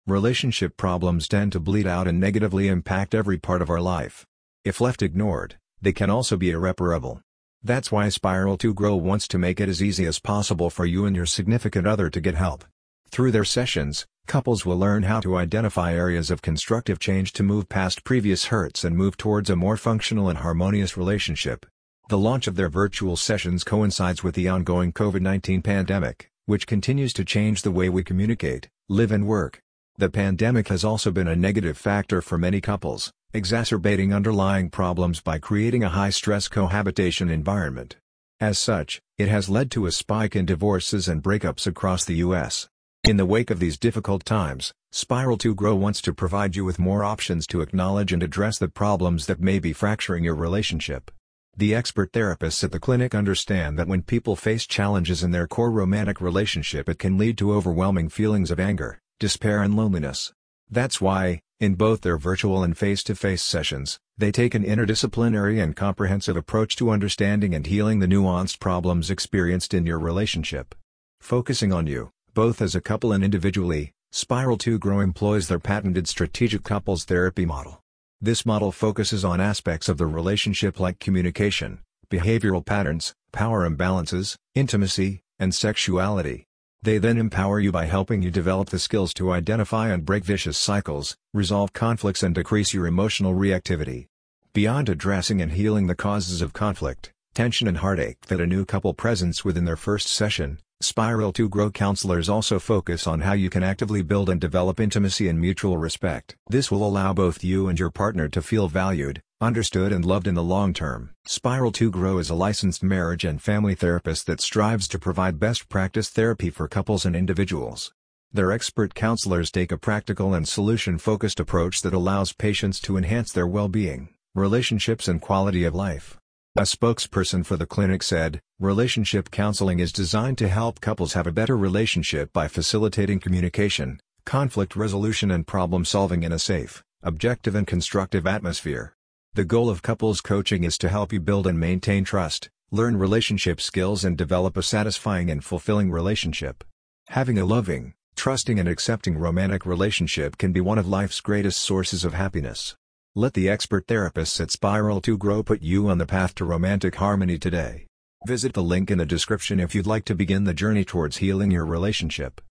Relationship problems tend to bleed out and negatively impact every part of our life. If left ignored, they can also be irreparable. That's why Spiral to Grow wants to make it as easy as possible for you and your significant other to get help. Through their sessions, couples will learn how to identify areas of constructive change to move past previous hurts and move towards a more functional and harmonious relationship. The launch of their virtual sessions coincides with the ongoing COVID-19 pandemic, which continues to change the way we communicate, live and work. The pandemic has also been a negative factor for many couples, exacerbating underlying problems by creating a high-stress cohabitation environment. As such, it has led to a spike in divorces and breakups across the U.S. In the wake of these difficult times, Spiral to Grow wants to provide you with more options to acknowledge and address the problems that may be fracturing your relationship. The expert therapists at the clinic understand that when people face challenges in their core romantic relationship, it can lead to overwhelming feelings of anger, despair and loneliness. That's why, in both their virtual and face-to-face sessions, they take an interdisciplinary and comprehensive approach to understanding and healing the nuanced problems experienced in your relationship. Focusing on you, both as a couple and individually, Spiral to Grow employs their patented strategic couples therapy model. This model focuses on aspects of the relationship like communication, behavioral patterns, power imbalances, intimacy, and sexuality. They then empower you by helping you develop the skills to identify and break vicious cycles, resolve conflicts and decrease your emotional reactivity. Beyond addressing and healing the causes of conflict, tension and heartache that a new couple presents within their first session, Spiral to Grow counselors also focus on how you can actively build and develop intimacy and mutual respect. This will allow both you and your partner to feel valued, understood and loved in the long term. Spiral to Grow is a licensed marriage and family therapist that strives to provide best practice therapy for couples and individuals. Their expert counselors take a practical and solution-focused approach that allows patients to enhance their well-being, relationships and quality of life. A spokesperson for the clinic said, "Relationship counseling is designed to help couples have a better relationship by facilitating communication, conflict resolution and problem solving in a safe, objective and constructive atmosphere. The goal of couples coaching is to help you build and maintain trust, learn relationship skills and develop a satisfying and fulfilling relationship. Having a loving, trusting and accepting romantic relationship can be one of life's greatest sources of happiness." Let the expert therapists at Spiral to Grow put you on the path to romantic harmony today. Visit the link in the description if you'd like to begin the journey towards healing your relationship.